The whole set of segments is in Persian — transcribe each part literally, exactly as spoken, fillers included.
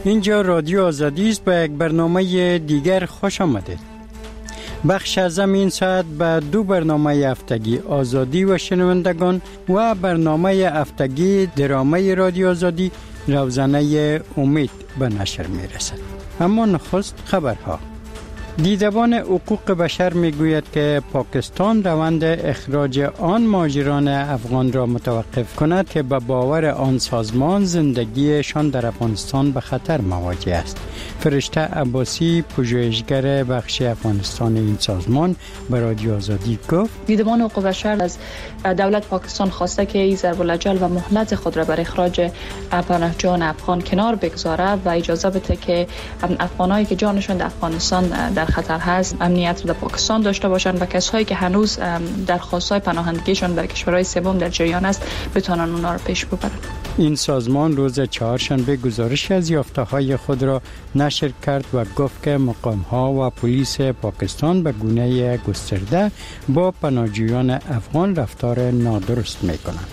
اینجا رادیو آزادی است. به یک برنامه دیگر خوش آمدید. بخش ازم این ساعت به دو برنامه هفتگی آزادی و شنوندگان و برنامه هفتگی درامه رادیو آزادی روزانه امید به نشر می رسد. اما نخست خبرها. دیدبان حقوق بشر می گوید که پاکستان روند اخراج آن مهاجران افغان را متوقف کند که به باور آن سازمان زندگیشان در افغانستان به خطر مواجه است. فرشته عباسی، پژوهشگر بخش افغانستان این سازمان، به رادیو آزادی گفت دیدبان حقوق بشر از دولت پاکستان خواسته که این ضرب الاجل و مهلت خود را برای اخراج پناهجویان افغان کنار بگذارد و اجازه بده که افغانایی که جانشان در افغانستان در خطر هست امنیت در پاکستان داشته باشند و کسایی که هنوز درخواست‌های پناهندگیشان در کشورهای سوم در جریان است بتوانند اونا را پیش ببرند. این سازمان روز چهارشنبه گزارش از یافته‌های خود را نشر کرد و گفت که مقام‌ها و پلیس پاکستان به گونه گسترده با پناهجویان افغان رفتار نادرست می‌کنند.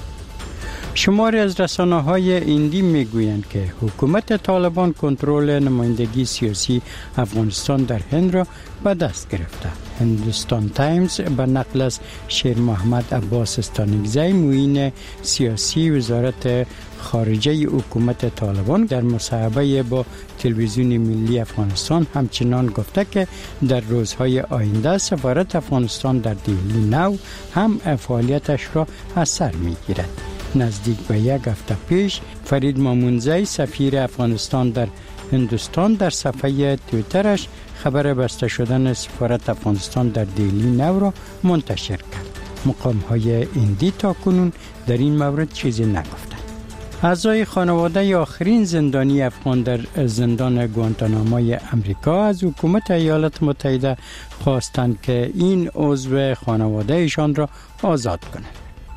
شماری از رسانه‌های هندی می‌گویند که حکومت طالبان کنترل نمایندگی سیاسی افغانستان در هند را به دست گرفته. هندوستان تایمز به نقل از شیر محمد عباس استانگزی معین سیاسی وزارت خارجه حکومت طالبان در مصاحبه با تلویزیون ملی افغانستان همچنان گفته که در روزهای آینده سفارت افغانستان در دهلی نو هم فعالیتش را از سر می‌گیرد. نزدیک به یک هفته پیش فرید مامونزی سفیر افغانستان در هندوستان در صفحه توییترش خبر بسته شدن سفارت افغانستان در دهلی نو را منتشر کرد. مقام‌های هندی تا کنون در این مورد چیزی نگفتند. اعضای خانواده آخرین زندانی افغان در زندان گوانتاناموی امریکا از حکومت ایالات متحده خواستند که این عضو خانواده ایشان را آزاد کنند.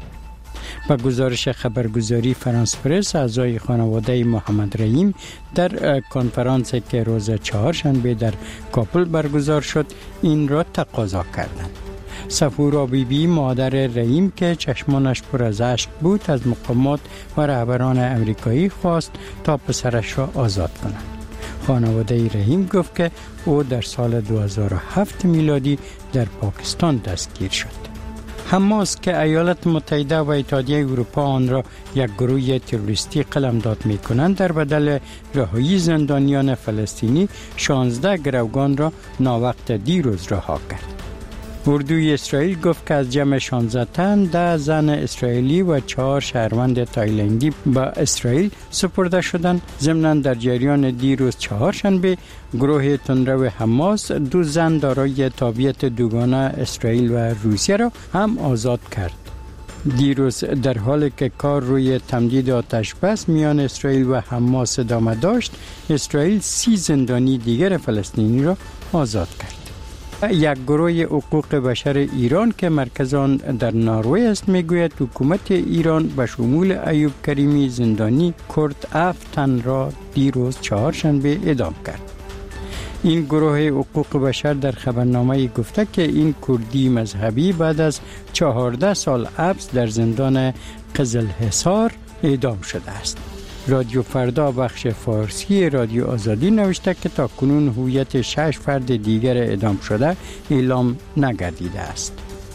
با گزارش خبرگزاری فرانس پرس، اعضای خانواده محمد رحیم در کنفرانسی که روز چهارشنبه در کابل برگزار شد این را تقاضا کردند. صفورا بی بی مادر رحیم که چشمانش پر از اشک بود از مقامات و رهبران امریکایی خواست تا پسرش را آزاد کنند. خانواده رحیم گفت که او در سال دو هزار و هفت میلادی در پاکستان دستگیر شد. حماس که ایالات متحده و اتحادیه اروپا آن را یک گروه تروریستی قلمداد می‌کنند در بدل رهایی زندانیان فلسطینی شانزده گروگان را ناوقت دیروز رها کرد. اردوی اسرائیل گفت که از جمع شانزده تن ده زن اسرائیلی و چهار شهروند تایلندی به اسرائیل سپرده شدند. ضمناً در جریان دیروز چهارشنبه گروه تندرو حماس دو زن دارای تابعیت دوگانه اسرائیل و روسیه را هم آزاد کرد. دیروز در حالی که کار روی تمدید آتش بس میان اسرائیل و حماس ادامه داشت، اسرائیل سی زندانی دیگر فلسطینی را آزاد کرد. یک گروه حقوق بشر ایران که مرکز آن در نروژ است میگوید حکومت ایران به شمول ایوب کریمی زندانی کرد هفت تن را دیروز چهارشنبه اعدام کرد. این گروه حقوق بشر در خبرنامه گفته که این کردی مذهبی بعد از چهارده سال حبس در زندان قزلحصار اعدام شده است. رادیو فردا بخش فارسی رادیو آزادی نوشته که تا کنون هویت شش فرد دیگر اعدام شده اعلام نگردیده است.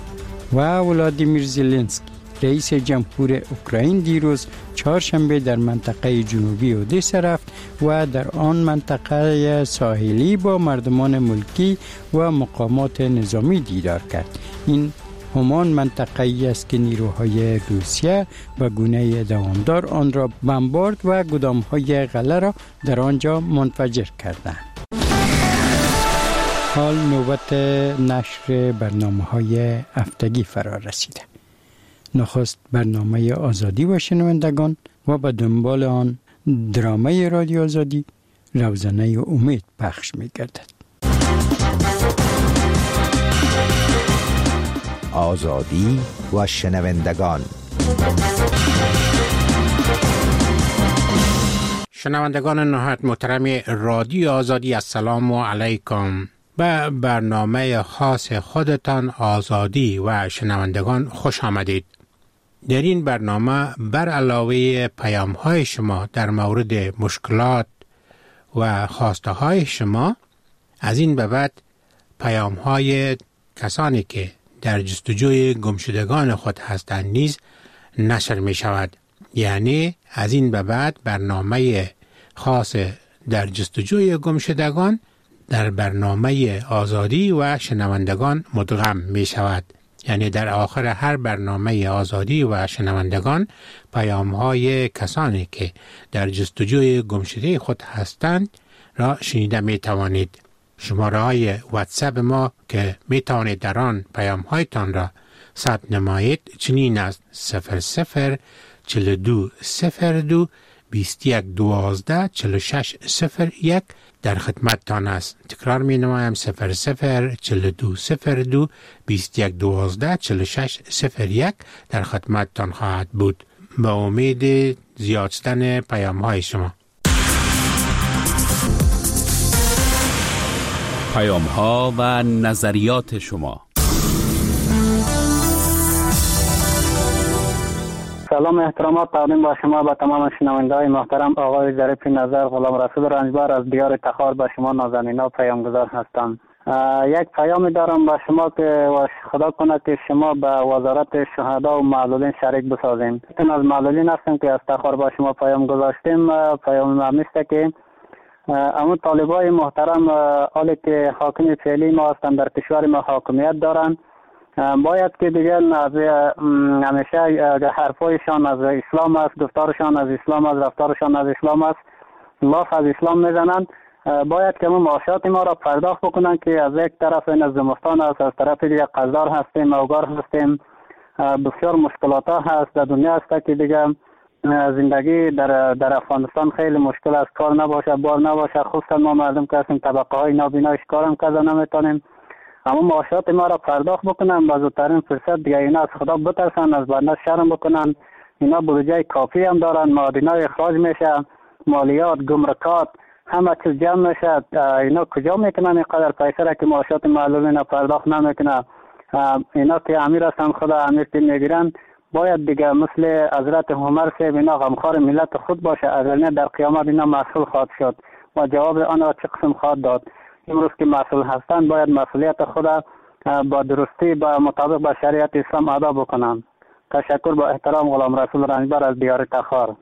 و ولادیمیر زلنسکی رئیس جمهور اوکراین دیروز چهارشنبه در منطقه جنوبی اودسا رفت و در آن منطقه ساحلی با مردمان ملکی و مقامات نظامی دیدار کرد. این همان منطقه‌ای است که نیروهای روسیه به گونه دوامدار آن را بمبارد و گدام‌های غله را در آنجا منفجر کردند. حال نوبت نشر برنامه‌های هفتگی فرا رسیده. نخست برنامه آزادی و شنوندگان و به دنبال آن درامه رادیو آزادی روزانه امید پخش می‌گردد. آزادی و شنوندگان. شنوندگان نهایت محترم رادیو آزادی، السلام علیکم. به برنامه خاص خودتان آزادی و شنوندگان خوش آمدید. در این برنامه بر علاوه پیام‌های شما در مورد مشکلات و خواسته های شما از این به بعد پیام های کسانی که در جستجوی گمشدگان خود هستند نیز نشر می شود. یعنی از این به بعد برنامه خاص در جستجوی گمشدگان در برنامه آزادی و شنوندگان مدغم می شود. یعنی در آخر هر برنامه آزادی و شنوندگان پیام های کسانی که در جستجوی گمشده خود هستند را شنیده می توانید. شماره های واتساپ ما که می توانید در آن پیام هایتان را ثبت نمایید چنین است: صفر صفر چهل و دو صفر دو بیست و یک دوازده چهل و شش صفر یک در خدمتتان است. تکرار می نمایم: صفر صفر چهل و دو صفر دو بیست و یک دوازده چهل و شش صفر یک در خدمتتان خواهد بود. به امید زیاد شدن پیام های شما. پیام ها و نظریات شما. سلام احترامات تقدیم با شما به تمام شنونده‌های محترم. آقای ظریف نظر غلام رسول رنجبر از دیار تخار به شما نازنینا پیامگذار هستم. یک پیامی دارم به شما که خدا کنه که شما به وزارت شهدا و معلولین شریک بسازیم. این از معلولین هستیم که از تخار با شما پیام گذاشتیم. پیام همیسته که اما طالبای محترم حالی که حاکم فعلی ما هستند در کشور ما حاکمیت دارند، باید که دیگه از همیشه حرفایشان از اسلام است، گفتارشان از اسلام است، رفتارشان از اسلام است، لاف از اسلام میزنند. باید که ما معاشات ما را پرداخت بکنن که از یک طرف این از زمستان است، از طرف دیگه قزدار هستیم، اوگار هستیم، بسیار مشکلات ها هست در دنیا است که دیگه زندگی در در افغانستان خیلی مشکل است. کار نباشه، بار نباشه، خصوصا ما مردم که هستیم طبقه های نابینایش کارم کذا نمیتونیم. اما معاشات ما را پرداخت بکنن با زودترین فرصت دیگه. اینا از خدا بترسن، از بنده شرم بکنن. اینا بودجه کافی هم دارن، معادنای اخراج میشه، مالیات، گمرکات، همه چیز جمع میشه. اینا کجا میکنن اینقدر پیسه را که معاشات معلولین پرداخت نمیکنه؟ اینا که امیر هستن، خدا امیر که میگیرن، باید دیگه مثل حضرت عمر صاحب اینا غمخوار ملت خود باشه، اگر در قیامت اینا مسئول خواهد شد و جواب آن را چه قسم خواهد داد. امروز که مسئول هستند باید مسئولیت خود با درستی با مطابق با شریعت اسلام ادا بکنند. تشکر. با احترام غلام رسول رنجبر از دیار تخار.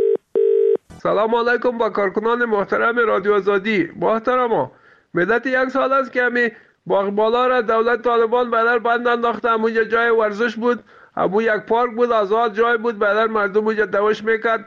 سلام علیکم با کارکنان محترم رادیو آزادی. محترما، مدت یک سال است که همی باغ بالا را دولت طالبان بدر بند انداخته. همونجا جای ورزش بود، همون یک پارک بود، آزاد جای بود، بدر مردم اونجا دوش میکرد،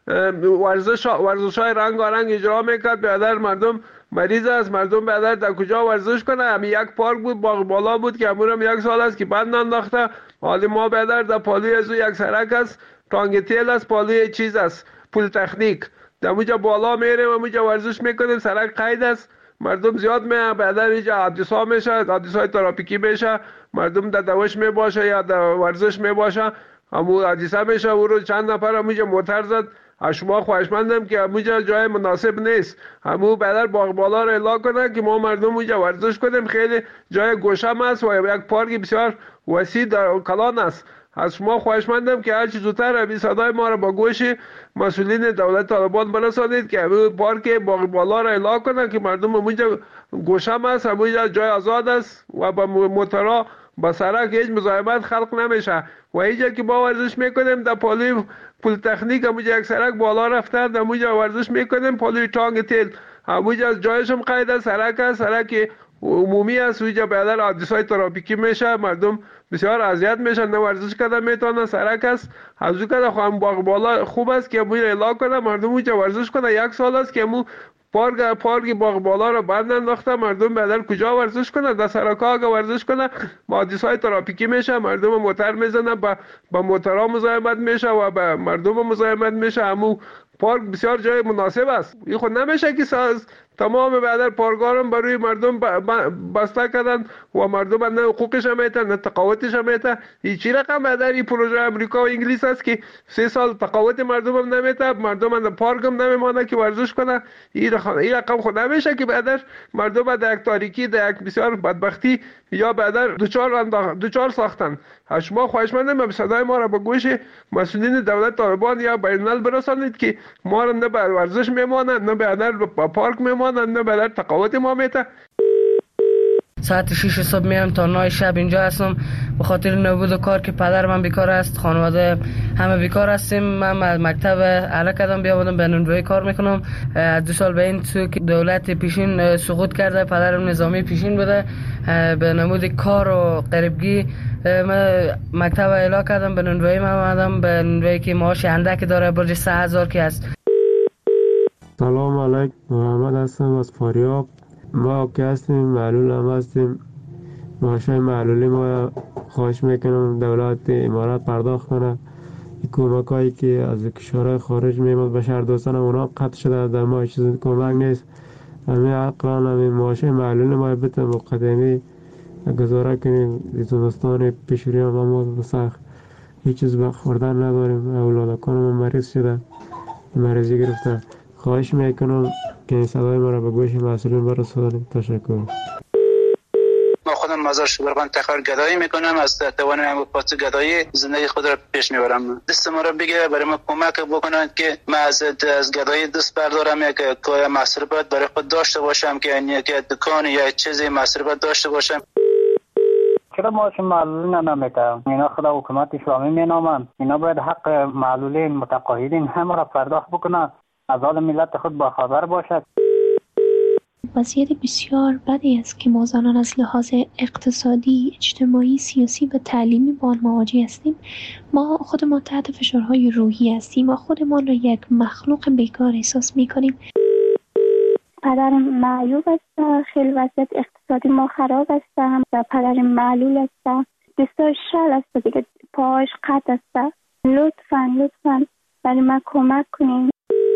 ورزش ورزش های رنگارنگ اجرا میکرد. بدر مردم مریض است، مردم بدر در کجا ورزش کنه؟ همین یک پارک بود، باغ بالا بود که همون یک سال است که بند انداخته. حالی ما بدر در پالوی از یک سرک است، تانگ تیل است، پالوی چیز است، پول تکنیک. در اونجا بالا میریم، اونجا ورزش میکنیم، سرک قید است، مردم زیاد میان. بعدا اینجا حادثه میشه، حادثه ترافیکی میشه، مردم در دوش میباشه یا در ورزش میباشه، همون حادثه میشه. او رو چند نفر همونجا موتر زد. از شما خواهشمندم که همونجا جای مناسب نیست، همون بعدا باغ بالا را اعلام کنه که ما مردم اونجا ورزش کنیم. خیلی جای گوشم است و یک پارک بسیار وسیع در کلان است. از شما خواهشمندم که هر چه زودتر همین صدای ما را با گوش مسئولین دولت طالبان برسانید که همین پارک باغ بالا را اعلام کنن که مردم اونجا گوشم است، همونجا جای آزاد است و با موتورا با سرک هیچ مزاحمت خلق نمیشه. و اینجا که ما ورزش میکنیم در پالوی پول تکنیک، همونجا یک سرک بالا رفتن، همونجا ورزش میکنیم. پالوی تانگ تیل همونجا جایش هم قید است، سرک است، سرک عمومی است. اونجا بعدا حادثه‌های ترافیکی میشه، مردم بسیار اذیت میشن، نه ورزش کردن میتونن، سرک است. از اون کده خواهم باغ بالا خوب است که همونجا اعلام کنه مردم اونجا ورزش کنه. یک سال است که همون پارک پارک باغ بالا رو بند انداخته، مردم بعدا کجا ورزش کنه؟ در سرک‌ها اگه ورزش کنه حادثه‌های ترافیکی میشه، مردم موتر میزنن، با با موترها مزاحمت میشه و با مردم مزاحمت میشه. همون پارک بسیار جای مناسب است. این خود نمیشه که ساز تمام بعد پارکارم برای مردم بسته کردن و مردم نه حقوقش هم میتن نه تقاوتش هم میتن. این چی رقم بعد این پروژه امریکا و انگلیس است که سه سال تقاوت مردم هم نمیتن، مردم هم پارک هم نمیمانه که ورزش کنه. این رقم این رقم خود نمیشه که بعدش مردم در یک تاریکی، در یک بسیار بدبختی یا بدر دوچار انداخت دوچار ساختن. شما خواهشمندم صدای ما را به گوش مسئولین دولت طالبان یا بین الملل برسانید که ما را نه به ورزش میمانند، نه بدر به پارک میمانند، نه بدر تقاوت ما میته. ساعت شش صبح میام تا نه شب اینجا هستم به خاطر نبود کار که پدر من بیکار است، خانواده همه بیکار هستیم. من مکتب اعلی کردم بیا بودم به نونوایی کار میکنم. از دو سال به این سو که دولت پیشین سقوط کرده، پدرم نظامی پیشین بوده، به نمود کار و غریبگی من مکتب اعلی کردم به نونوایی. من آمدم به نونوایی که معاش اندک داره، برج سه هزار که است. سلام علیکم، محمد هستم از فاریاب. ما که هستیم معلول هم هستیم، معاشای معلولی ما خواهش میکنم دولت امارات پرداخت کنه. کمک هایی که از کشورهای خارج میمد به شهر دوستان اونا قطع شده، در ما چیز کمک نیست. همین عقلان همین معاشای معلولی ما بتن مقدمی گزاره کنیم. زمستان پیشوری هم ما بسخ هیچ چیز بخوردن نداریم. اولادکان ما مریض شده، مریضی گرفتن. خواهش میکنم که این صدای ما را به گوش مسئولین برسانید. تشکر. ما خودم مزار شبرغان تخار گدایی میکنم، از توانم پاس گدایی زندگی خود را پیش میبرم. دست ما را بگیره برای ما کمک بکنند که ما از از گدایی دست بردارم، یک که مصرفات برای خود داشته باشم، که یک دکان یا چیزی مصرفات داشته باشم. چرا معاش معلولین نمیده؟ اینا خدا حکومت اسلامی مینامند. اینا باید حق معلولین متقاعدین هم را پرداخت بکنند، از حال ملت خود باخبر باشد. وضعیت بسیار بدی است که ما زنان از لحاظ اقتصادی، اجتماعی، سیاسی و تعلیمی با آن مواجه هستیم. ما خودمان تحت فشارهای روحی هستیم. ما خودمان را یک مخلوق بیکار احساس می‌کنیم. پدرم معیوب است، خیلی وضعیت اقتصادی ما خراب است و پدرم معلول است، دستاش شل است دیگه، پاش قطع است. لطفاً لطفاً برای ما کمک کنین.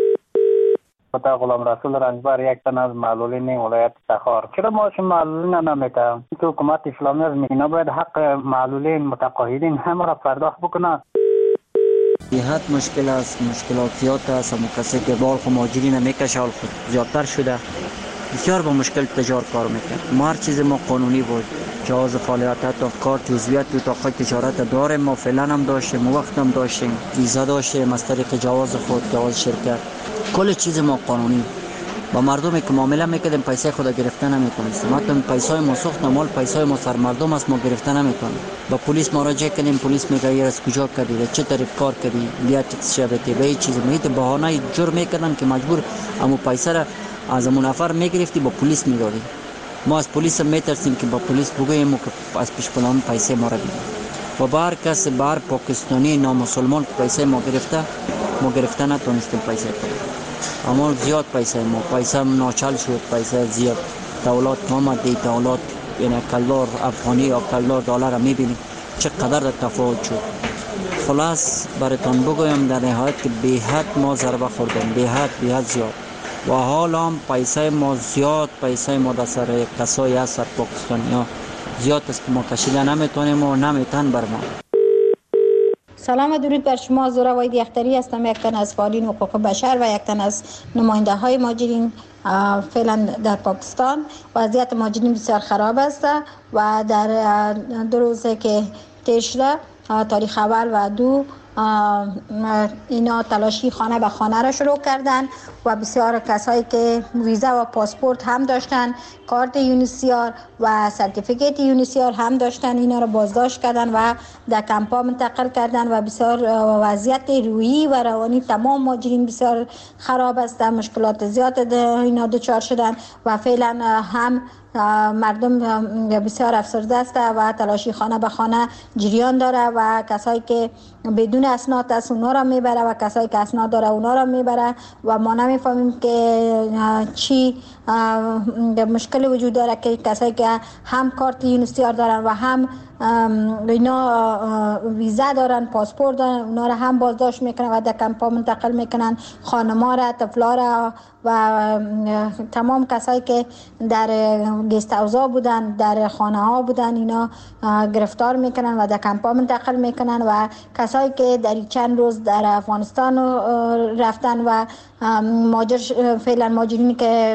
خدا غلام رسول رنجبر یک تن از معلولین ولایت تخار. چرا معاش معلولین نمیده؟ که حکومت اسلامی از اینا باید حق معلولین متقاعدین هم را پرداخت بکنند. بی‌حد مشکل است، مشکلات زیاد است. همون کسی که بال خو مهاجرین میکشه حال خود زیادتر شده، بسیار با مشکل تجار کار میکنه. ما هر چیز ما قانونی بود، جواز فعالیت تا کار جزویت تو تاخت تجارت داریم. ما فعلا هم داشتیم، وقت هم داشتیم، ویزا داشتیم از طریق جواز خود، جواز شرکت، کل چیز ما قانونی. با مردمی که معامله میکردیم پیسه خود گرفتن نمیتونستیم. حتی پیسای ما سوخت مال پیسای ما سر مردم است، ما گرفتن نمیتونیم. با پلیس مراجعه کردیم، پلیس میگه یه از کجا کردی، چه طریق کار کردی، بیا تکس شبتی به هیچ چیز میت بهانه جور میکردن که مجبور امو پیسه را از امو نفر میگرفتی با پلیس میدادی. ما از پلیس میترسیم که با پلیس بگوییم که از پیش پلان پیسه ما را بگیریم. و بار کس بار پاکستانی نامسلمان پیسه ما گرفته، ما گرفته نتونستیم پیسه کنیم. اما زیاد پیسه ما پیسه ناچل شد، پیسه زیاد. دولت آمد، دولت یعنی کلدار افغانی یا کلدار دلار را میبینید چقدر تفاوت شد. خلاص براتون بگویم در نهایت که به حد ما ضربه خوردیم، به حد به حد زیاد. و حالا هم پیسه ما زیاد، پیسه ما در سر کسایی هست سر پاکستانی ها زیاد است که ما کشیده نمیتونیم و نمیتون بر ما. سلام و درود بر شما. زورا واید یختری هستم، یک تن از فعالین حقوق بشر و یک تن از نماینده های مهاجرین فعلا در پاکستان. وضعیت مهاجرین بسیار خراب است و در دو روزه که طی شده، تاریخ اول و دو، اینا تلاشی خانه به خانه را شروع کردن و بسیار کسایی که ویزا و پاسپورت هم داشتن، کارت یونیسیار و سرتیفیکیت یونیسیار هم داشتن، اینا را بازداشت کردن و در کمپا منتقل کردن و بسیار وضعیت روحی و روانی تمام مهاجرین بسیار خراب است. مشکلات زیاد اینا دچار شدن و فعلا هم مردم بسیار افسرده است و تلاشی خانه به خانه جریان داره و کسایی که بدون اسناد است اونا را میبره و کسایی که اسناد داره اونا را میبره و ما نمیفهمیم که چی مشکل وجود داره که کسایی که هم کارت یونیسیار دارن و هم اینا ویزا دارن، پاسپورت دارن، اونا را هم بازداشت میکنن و در کمپا منتقل میکنن. خانما را، طفلا را و تمام کسایی که در گست هاوس‌ها بودن، در خانه ها بودن، اینا گرفتار میکنن و در کمپا منتقل میکنن و کسایی که در چند روز در افغانستان رفتن و ماجر فعلا ماجرینی که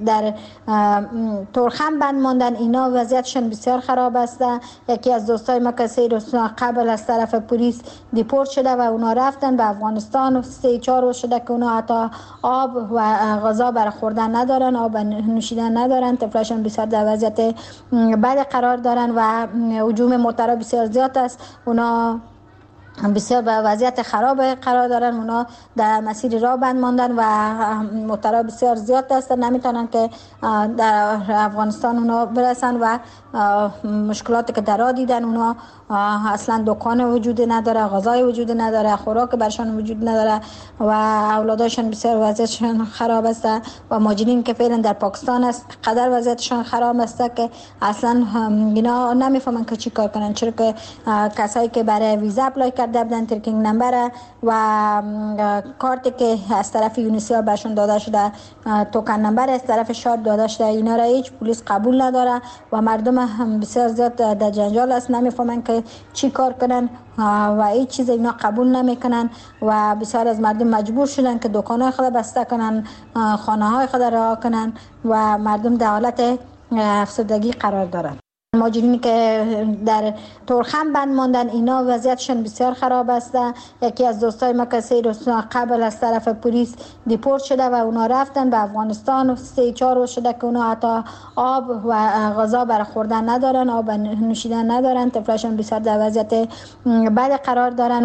در تورخم بند ماندن. اینا وضعیتشون بسیار خراب است. یکی از دوستای ما کسی رو قبل از طرف پلیس دیپورت شده و اونا رفتن به افغانستان و سه چهار روز شده که اونا حتی آب و غذا برای خوردن ندارن، آب نوشیدن ندارن. طفلشون بسیار در وضعیت بد قرار دارن و هجوم موترا بسیار زیاد است. اونا بسیار به وضعیت خراب قرار دارن. اونا در مسیر راه بند ماندن و موترا بسیار زیاد هستن، نمیتونن که در افغانستان اونا برسن و مشکلاتی که در راه دیدن، اونا اصلا دکان وجود نداره، غذای وجود نداره، خوراک برشان وجود نداره و اولاداشون بسیار وضعیتشون خراب است و مهاجرین که فعلا در پاکستان است قدر وضعیتشون خراب است که اصلا اینا نمیفهمن که چی کار کنن، چرا که کسایی که برای ویزا اپلای کرده بودن، ترکینگ نمبر و کارتی که از طرف یونیسف برشون داده شده، توکن نمبر از طرف شاد داده شده، اینا را هیچ پلیس قبول نداره و مردم هم بسیار زیاد در جنجال است، نمیفهمن که چی کار کنن و هیچ چیز اینا قبول نمیکنن و بسیار از مردم مجبور شدن که دکان‌های خود بسته کنن، خانه‌های خود رها کنن و مردم در حالت افسردگی قرار دارن. مهاجرینی که در تورخم بند ماندن اینا وضعیتشون بسیار خراب است. یکی از دوستای ما کسی رو قبل از طرف پلیس دیپورت شده و اونا رفتن به افغانستان و سه چهار روز شده که اونا حتی آب و غذا برای خوردن ندارن، آب نوشیدن ندارن. طفلشون بسیار در وضعیت بد قرار دارن.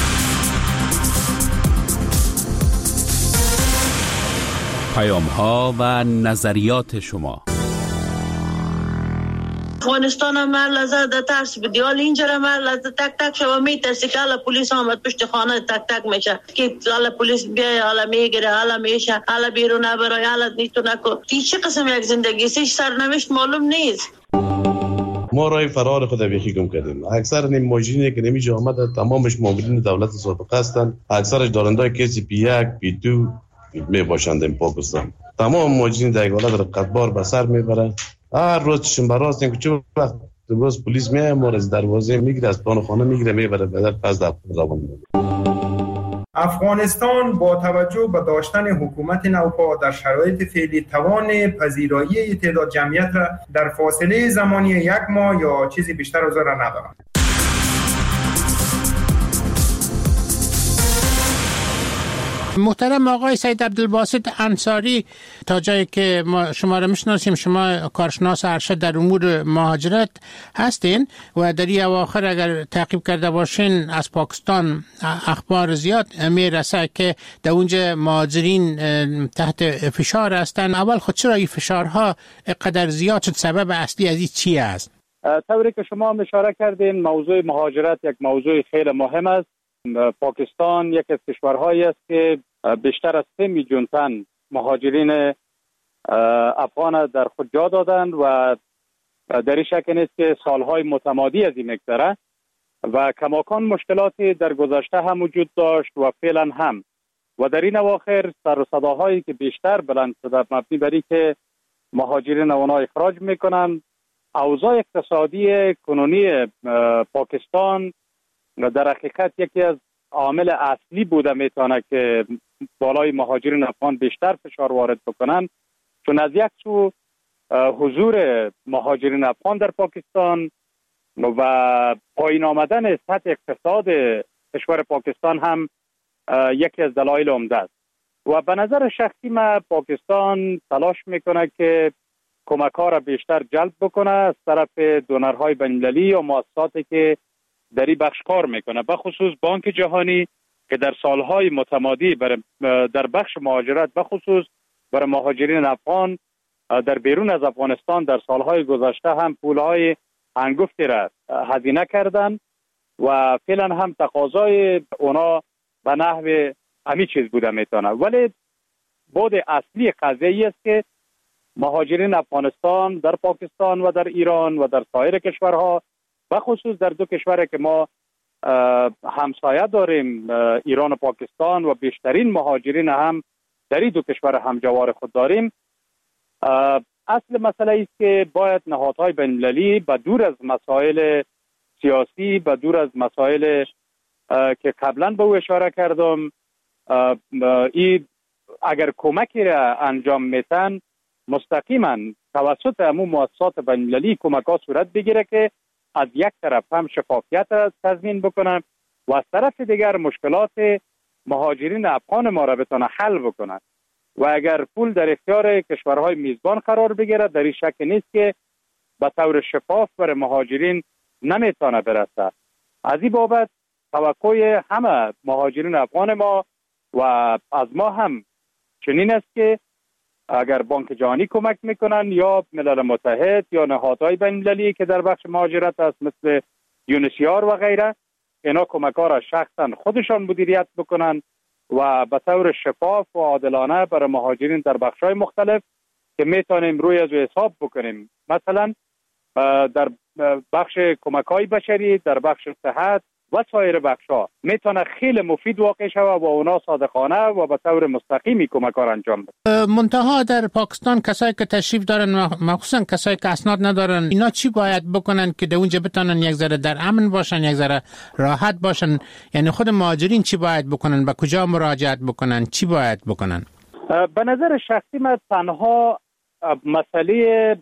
پیام ها و نظریات شما. افغانستان هم هر لحظه در ترس بدی، حال اینجا هم هر لحظه تک تک شما میترسی که حالا پلیس آمد پشت خانه تک تک میشه که حالا پلیس بیای، حالا میگیره، حالا میشه، حالا بیرون نبرای، حالا نیتو نکن. این چه قسم یک زندگی است؟ سرنوشت معلوم نیست. ما راه فرار خود بیخی گم کردیم. اکثر نیم ماجرینی که نمیشه آمده تمامش مامورین دولت سابقه هستند، اکثرش دارنده کسی پی یک پی دو می باشند این پاکستان. تمام ماجرین در حالت رقتبار به سر میبرن. هر روز چشم براست این که چه وقت روز پلیس میاد ما از دروازه میگیره، از پان خانه میگیره میبره به در پس در روان. افغانستان با توجه به داشتن حکومت نوپا در شرایط فعلی توان پذیرایی تعداد جمعیت را در فاصله زمانی یک ماه یا چیزی بیشتر از آن ندارد. محترم آقای سید عبدالباسط انصاری، تا جایی که ما شما را میشناسیم شما کارشناس ارشد در امور مهاجرت هستین و در این اواخر اگر تعقیب کرده باشین از پاکستان اخبار زیاد میرسه که در اونجا مهاجرین تحت فشار هستن. اول خود چرا این فشارها قدر زیاد شد؟ سبب اصلی از این چی است؟ طوری که شما اشاره کردین موضوع مهاجرت یک موضوع خیلی مهم است. پاکستان یک از کشورهایی است که بیشتر از سه میلیون تن مهاجرین افغان در خود جا دادند و در این شک نیست که سالهای متمادی از این مگذره و کماکان مشکلاتی در گذشته هم وجود داشت و فعلا هم و در این اواخر سر و صداهایی که بیشتر بلند شده مبنی بر اینکه مهاجرین اونا اخراج میکنن. اوضاع اقتصادی کنونی پاکستان در حقیقت یکی از عامل اصلی بوده میتونه که بالای مهاجرین افغان بیشتر فشار وارد بکنن، چون از یک سو حضور مهاجرین افغان در پاکستان و پایین آمدن سطح اقتصاد کشور پاکستان هم یکی از دلایل عمده است و به نظر شخصی من پاکستان تلاش میکنه که کمک‌ها را بیشتر جلب بکنه از طرف دونرهای بین‌المللی و مؤسساتی که در این بخش کار میکنه، به خصوص بانک جهانی که در سالهای متمادی در بخش مهاجرت به خصوص برای مهاجرین افغان در بیرون از افغانستان در سالهای گذشته هم پولهای انگفتی را هزینه کردن و فعلا هم تقاضای اونا به نحو همین چیز بوده میتونه. ولی بود اصلی قضیه است که مهاجرین افغانستان در پاکستان و در ایران و در سایر کشورها به خصوص در دو کشوری که ما همسایه داریم ایران و پاکستان و بیشترین مهاجرین هم در این دو کشور همجوار خود داریم، اصل مسئله است که باید نهادهای بین‌المللی به دور از مسائل سیاسی، به دور از مسائل که قبلا به او اشاره کردم، این اگر کمکی را انجام میتن مستقیما توسط همون مؤسسات بین‌المللی کمک‌ها صورت بگیره که از یک طرف هم شفافیت را تضمین بکنن و از طرف دیگر مشکلات مهاجرین افغان ما را بتونه حل بکنن و اگر پول در اختیار کشورهای میزبان قرار بگیره در این شک نیست که به طور شفاف بر مهاجرین نمیتونه برسه. از این بابت توقع همه مهاجرین افغان ما و از ما هم چنین است که اگر بانک جهانی کمک میکنن یا ملل متحد یا نهادهای بین‌المللی که در بخش مهاجرت است مثل یونیسیار و غیره، اینا کمک ها را شخصا خودشان مدیریت بکنن و به طور شفاف و عادلانه برای مهاجرین در بخش های مختلف که میتونیم روی از حساب بکنیم، مثلا در بخش کمک های بشری، در بخش صحت و سایر بخش ها میتونه خیلی مفید واقع شود و اونا صادقانه و به طور مستقیمی کمک ها را انجام بده. منتها در پاکستان کسایی که تشریف دارن، مخصوصا کسایی که اسناد ندارن، اینا چی باید بکنن که در اونجا بتونن یک ذره در امن باشن، یک ذره راحت باشن؟ یعنی خود مهاجرین چی باید بکنن؟ به کجا مراجعت بکنن؟ چی باید بکنن؟ به نظر شخصی من تنها مسئله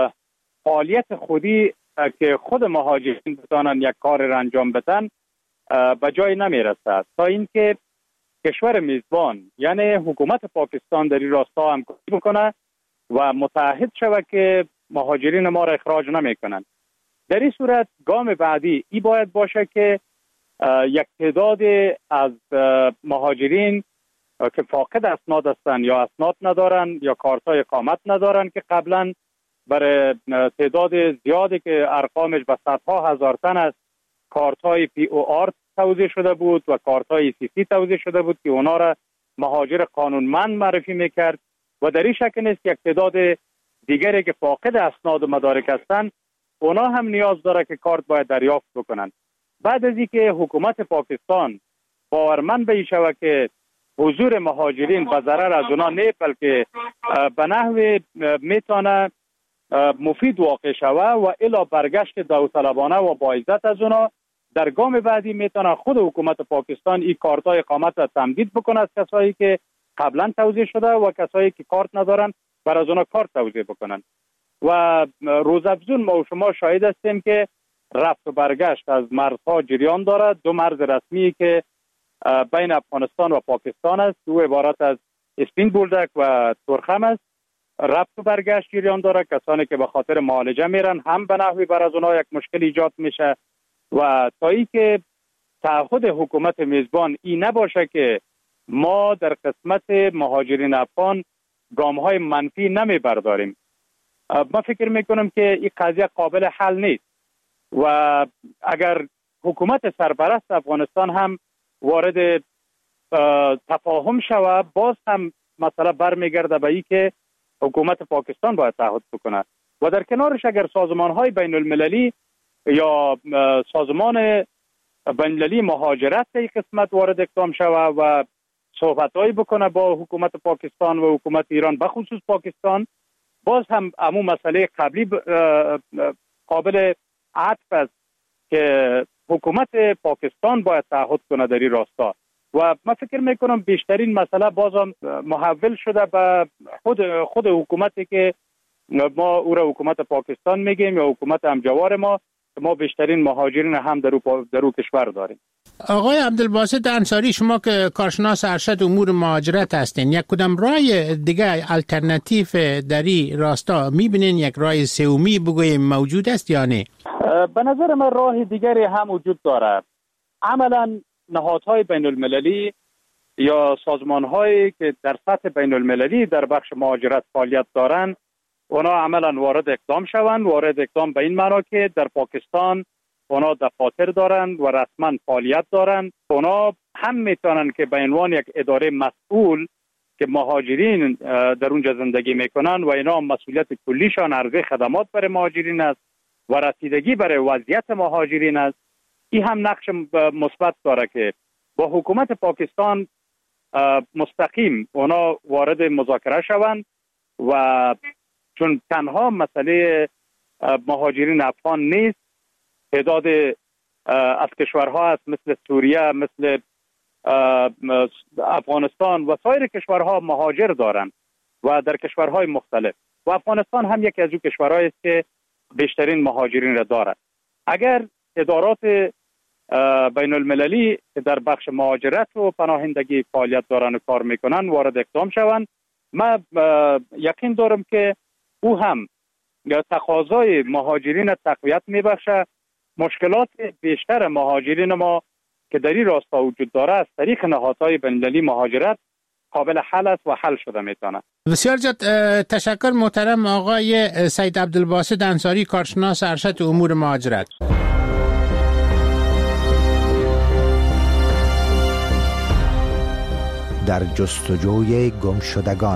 فعالیت خودی که خود مهاجرین بتانن یک کار را انجام بدن به جای نمیرسد تا اینکه کشور میزبان یعنی حکومت پاکستان در این راستا همکاری بکنه و متعهد شود که مهاجرین ما را اخراج نمیکنن. در این صورت گام بعدی ای باید باشه که یک تعداد از مهاجرین که فاقد اسناد هستند یا اسناد ندارن یا کارتای اقامت ندارن که قبلا برای تعداد زیادی که ارقامش به صدها هزار تن است کارت‌های پی او آر توزیع شده بود و کارت‌های سی سی توزیع شده بود که اونا را مهاجر قانونمند معرفی میکرد و در این شک نیست یک تعداد دیگری که فاقد اسناد و مدارک هستند اونا هم نیاز داره که کارت باید دریافت بکنن. بعد از اینکه حکومت پاکستان باورمند به این شود که حضور مهاجرین به ضرر از اونا نه بلکه به نحو میتونه مفید واقع شوه و الا برگشت داوطلبانه و با عزت از اونا، در گام بعدی میتونه خود حکومت پاکستان این کارتای اقامت را تمدید بکنه از کسایی که قبلا توزیع شده و کسایی که کارت ندارن بر از اونا کارت توزیع بکنن. و روزافزون ما و شما شاهد هستیم که رفت و برگشت از مرزها جریان داره. دو مرز رسمی که بین افغانستان و پاکستان است، دو عبارت از اسپین بولدک و ترخم است، رفت و برگشت جریان داره. کسانی که به خاطر معالجه میرن هم به نحوی بر از اونها یک مشکل ایجاد میشه و تا ای که تعهد حکومت میزبان این نباشه که ما در قسمت مهاجرین افغان گام های منفی نمی برداریم، ما فکر میکنم که این قضیه قابل حل نیست و اگر حکومت سرپرست افغانستان هم وارد تفاهم شود باز هم مسئله برمیگرده به این که حکومت پاکستان باید تعهد بکنه و در کنارش اگر سازمان های بین المللی یا سازمان بین المللی مهاجرت در این قسمت وارد اقدام شود و صحبت هایی بکنه با حکومت پاکستان و حکومت ایران بخصوص پاکستان، باز هم همون مسئله قبلی قابل عطف است که حکومت پاکستان باید تعهد کنه در این راستا و من فکر میکنم بیشترین مسئله بازم محول شده به خود خود حکومتی که ما او را حکومت پاکستان میگیم یا حکومت همجوار ما، ما بیشترین مهاجرین هم در او در او کشور داریم. آقای عبدالباسط انصاری، شما که کارشناس ارشد امور مهاجرت هستین، یک کدام راه دیگه الटरनेटिव در این راستا میبینین؟ یک راه سومی بگویم موجود است یا نه؟ به نظر من راه دیگری هم وجود داره. عملا نهادهای بین المللی یا سازمانهایی که در سطح بین المللی در بخش مهاجرت فعالیت دارن اونا عملا وارد اقدام شوند. وارد اقدام به این معنا که در پاکستان اونا دفاتر دارن و رسما فعالیت دارن. اونا هم میتونن که به عنوان یک اداره مسئول که مهاجرین در اونجا زندگی میکنن و اینا مسئولیت کلیشان عرضه خدمات برای مهاجرین است و رسیدگی برای وضعیت مهاجرین است، این هم نقش مثبت داره که با حکومت پاکستان مستقیم اونا وارد مذاکره شوند و چون تنها مسئله مهاجرین افغان نیست، تعداد از کشورها هست مثل سوریه، مثل افغانستان و سایر کشورها مهاجر دارند و در کشورهای مختلف. و افغانستان هم یکی از اون کشورهایی است که بیشترین مهاجرین را دارد. اگر ادارات بین المللی در بخش مهاجرت و پناهندگی فعالیت دارن و کار میکنن وارد اقدام شوند، ما یقین دارم که او هم تقاضای مهاجرین تقویت میبخشه. مشکلات بیشتر مهاجرین ما که در این راستا وجود داره از طریق نهادهای بین المللی مهاجرت قابل حل است و حل شده میتونه. بسیار زیاد تشکر محترم آقای سید عبدالباسط انصاری، کارشناس ارشد امور مهاجرت. در جستجوی گمشدگان.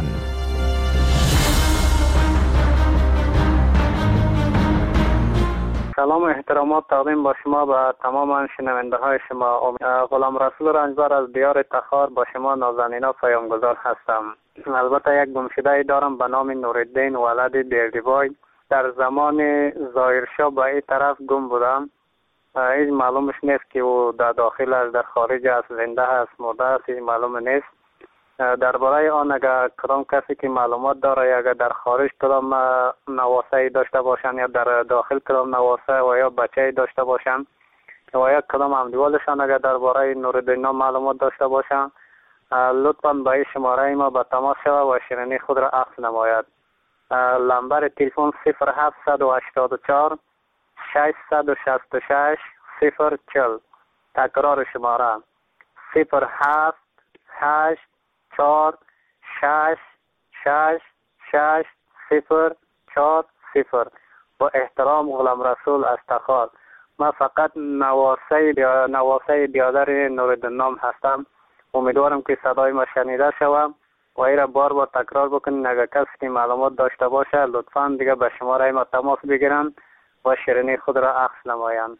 سلام و احترامات تقدیم با شما و تمام شنونده های شما. غلام رسول رنجبر از دیار تخار با شما نازنینا پیامگذار هستم. البته یک گمشده دارم به نام نورالدین ولد دیردیبای. در زمان ظاهرشاه به این طرف گم بودم. هیچ معلومش نیست که او در داخل است، در خارج است، زنده است، مرده است، هیچ معلوم نیست. درباره آن اگر کدام کسی که معلومات داره، اگر در خارج کدام نواسه داشته باشن یا در داخل کدام نواسه و یا بچه داشته باشن و یا کدام همدیوالشان اگر درباره نورالدین معلومات داشته باشن، لطفاً به این شماره ما به تماس شود و شیرینی خود را عکس نماید. لمبر تلفن صفر هفت هشت چهار ششصد و شصت و شش صفر چهل. تکرار شماره صفر هفت هشت چهار شش شش شش صفر چهار صفر. با احترام غلام رسول از تخار. من فقط نواسه بیا... نواسه بیادر نورالدین نام هستم. امیدوارم که صدای ما شنیده شوم و این را بار بار تکرار بکنین. اگر کسی که معلومات داشته باشه لطفاً دیگه به شماره ما تماس بگیرن و شیرینی خود را عکس نمایند.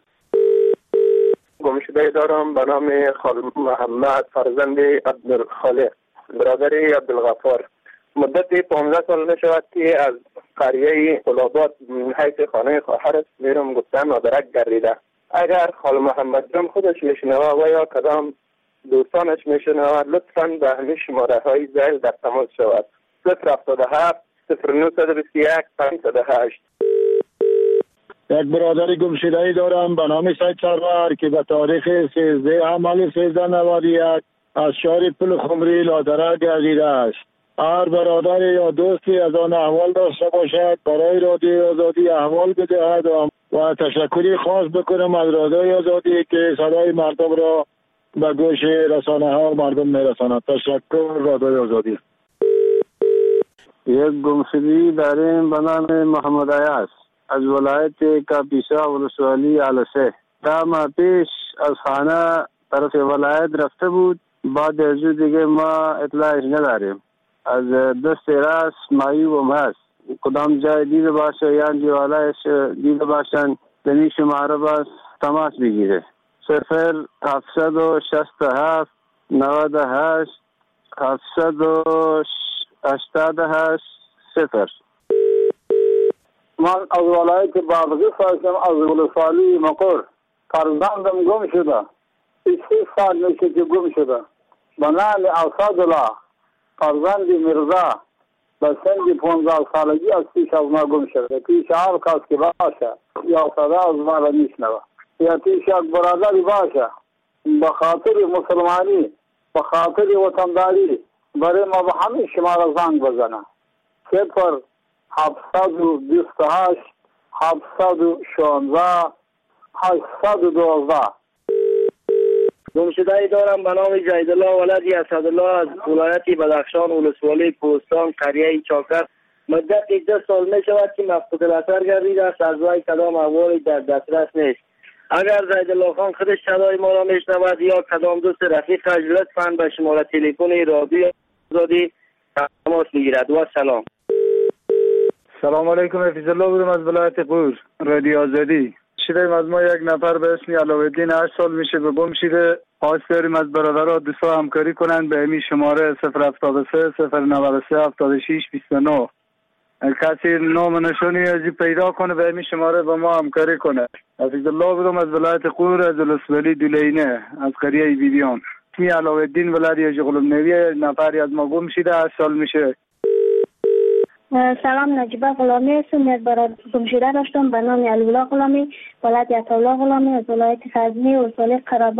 گمشده دارم به نام خال محمد فرزند عبدالخالق برادر عبدالغفار. مدت پانزده سال می شود که از قریه قلابات حیث خانه خواهر میرم گفتن مادرک گردیده. اگر خال محمد جان خودش میشنوه و یا کدام دوستانش میشنوه لطفاً به همین شماره های زیل در تماس شود. صفر هفتاد و هفت صفر نهصد و بیست و یک پانصد و هشت. یک برادر گمشده‌ای دارم به نام سید سرور که به تاریخ سیزده حمل سیزده نود و یک از شهر پل خمری لادره گردیده است. هر برادر یا دوستی از آن احوال داشته باشد برای رادیوی آزادی احوال بدهد و, و تشکری خاص بکنم از رادیوی آزادی که صدای مردم را به گوش رسانه ها مردم میرساند. تشکر رادیوی آزادی. یک گمشدگی داریم به نام محمد عیاض از ولایت کاپیسا ولسوالی علسه. ده ماه پیش از خانه طرف ولایت رفته بود. بعد از او دیگه ما اطلاعش نداریم. از دست راست معیوب هست. کدام جای دیده باشه یا جوالایش دیده باشن دنی شماره باز تماس بگیره. صفر هفتصد و شست و هفت نود و هشت هفتصد و هشتاد و هشت صفر. من از ولایت بادغیس هستم، از ولسوالی مقر. فرزندم گم شده. سی سال میشه که گم شده. به نام اسدالله فرزند مرزا به سن پانزده سالگی از پیش از ما گم شده. پیش هر کس که باشه یا صدا از ما را میشنوه یا پیش یک برادری باشه به خاطر مسلمانی به خاطر وطنداری برای ما به همین شماره زنگ بزنه. صفر هفتصد و بیست و هشت هفتصد و شانزده هشتصد و دوازده. گمشده‌ای دارم به نام جیدالله ولدی اسدالله از ولایت بدخشان ولسوالی کوهستان قریه چاکر. مدت ده سال می شود که مفقود الاثر گردیده است. از وی کدام احوالی در دسترس نیست. اگر جیدالله خان خودش صدای ما را میشنود یا کدام دوست رفیقش لطفاً به شماره تلفن رادیو آزادی تماس بگیرد. و سلام. سلام علیکم. حفیظ الله بودم از ولایت قور رادیو آزادی. شدیم از ما یک نفر به اسم علاءالدین هشت سال میشه به گم شده. خواست داریم از برادرها دوستا همکاری کنن به همین شماره صفر هفتاد و سه صفر نود و سه هفتاد و شش بیست و نه. کسی نام نشانی ازی پیدا کنه به همین شماره با ما همکاری کنه. حفیظ الله بودم از ولایت قور از ولسوالی دولینه از قریه بیبیان. اسمی علاءالدین ولدی حاجی غلام نوی نفری از ما گم شده هشت سال میشه. سلام، نجیبه غلامی هستم. یک برادر گمشده داشتم به نام علیولا غلامی، ولایت عطاالله غلامی از ولایت غزنی و ولایت قراباغ.